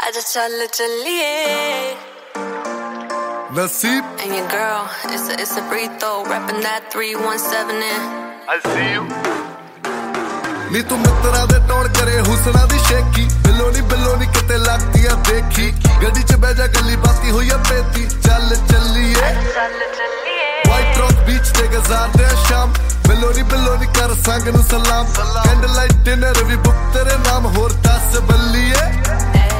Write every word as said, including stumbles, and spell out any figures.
आजा चल चलिए Nasib and your girl, it's a, it's a burrito, rapping that three one seven in. I see you ਨੀ ਤੂੰ ਮਿੱਤਰਾਂ ਦੇ ਟੋਣ ਕਰੇ ਹੁਸਨਾ ਦੀ ਸ਼ੇਕੀ ਬਿੱਲੋ ਨੀ ਬਿੱਲੋ ਨੀ ਕਿਤੇ ਲੱਗਦੀਆਂ ਦੇਖੀ ਗੱਡੀ 'ਚ ਬਹਿ ਜਾ ਗੱਲੀ ਬਾਤੀ ਹੋਈ ਆ ਬੇਤੀ ਚੱਲ ਚੱਲੀਏ ਚੱਲ ਚੱਲੀਏ ਵਾਈਟ ਰੌਕ ਬੀਚ ਤੇ ਗੁਜ਼ਾਰਦੇ ਆ ਸ਼ਾਮ ਬਿੱਲੋ ਨੀ ਬਿੱਲੋ ਨੀ ਕਰ ਸੰਗ ਨੂੰ ਸਲਾਮ ਕੈਂਡਲ ਲਾਈਟ ਡਿਨਰ ਵੀ ਬੁੱਕ ਤੇਰੇ ਨਾਮ ਹੋਰ ਦੱਸ ਬੱਲੀਏ